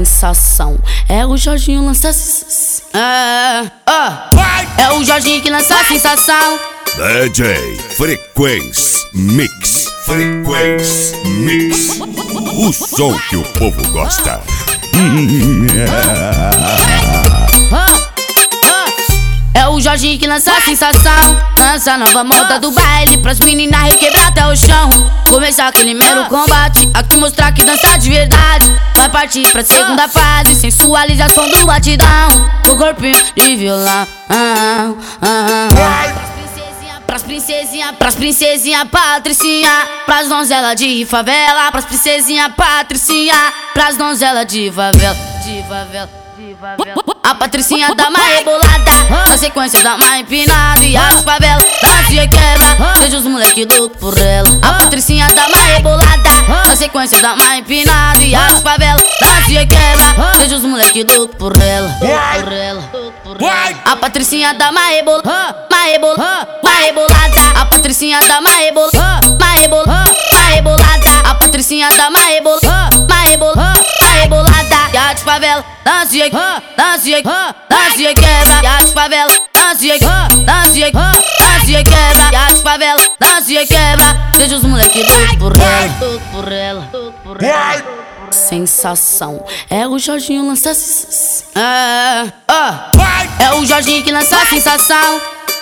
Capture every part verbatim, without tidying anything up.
Sensação, é o Jorginho lança. É, oh. É o Jorginho que lança a sensação. D J Frequência Mix. Frequência Mix. O som que o povo gosta. É o Jorginho que lança a sensação. Lança a nova moda do baile pras meninas requebrar até o chão. Começar aquele mero combate, aqui mostrar que dança de verdade. Vai partir pra segunda fase, sensualização do batidão. O corpinho de violão. ah, ah, ah. Pras princesinha, pras princesinha patricinha, pras donzela de favela, pras princesinha patricinha, pras donzela de favela, de favela, de favela. A patricinha dá uma rebolada, na sequência dá uma empinada e as favela dança e quebra, deixa os moleque louco por ela. A patricinha dá uma rebolada, na sequência dá uma empinada e as favela dança e quebra, deixa os moleque louco por ela, por ela. A patricinha dá uma rebolada, uma rebolada, uma rebolada. A patricinha dá uma rebolada, uma rebolada, uma rebolada. A patricinha dá uma rebolada, uma rebolada, uma rebolada. E a de favela dança e dança e dança e quebra. E a de favela dança e dança e dança e quebra. E a de favela dança e quebra, deixa os moleque louco por ela, louco por ela, louco por ela. Sensação, é o Jorginho lança. É, oh. É o Jorginho que lança a sensação.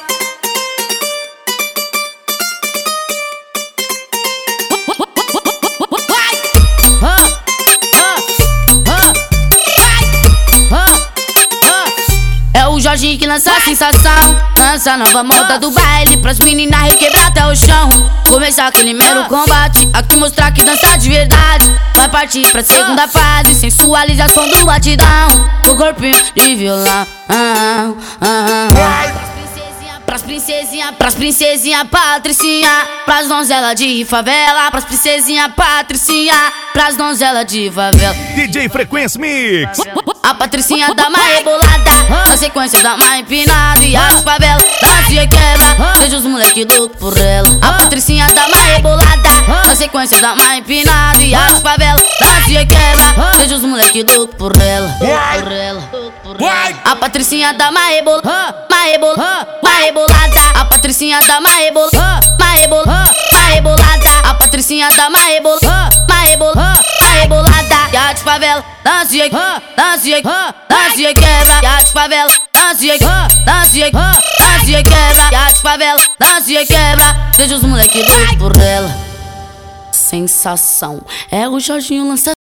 É o Jorginho que lança a sensação. Lança a nova moda do baile pras meninas requebrar até o chão. Começar aquele mero combate, aqui mostrar que dança de verdade. Vai partir pra segunda fase, sensualização do batidão. O corpinho de violão. ah, ah, ah. Pras princesinha, pras princesinha patricinha, pras donzela de favela, pras princesinha patricinha, pras donzela de favela. D J Frequência Mix. A patricinha dá uma rebolada, na sequência dá uma empinada e as favela dança e quebra, deixa os moleque louco por ela. A patricinha dá uma rebolada, na sequência dá uma empinada e as favela dança e quebra, deixa os moleque louco por ela, por ela, por ela. A patricinha dá uma rebolada, uma rebolada, uma rebolada. A patricinha dá uma rebolada, uma rebolada, uma rebolada. A patricinha dá uma rebolada, uma rebolada, uma rebolada. E a de favela dança e dança e dança e quebra. E a de favela dança e dança e dança e quebra. E a de favela dança e quebra, deixa os moleque louco por ela. Sensação, é o Jorginho lança.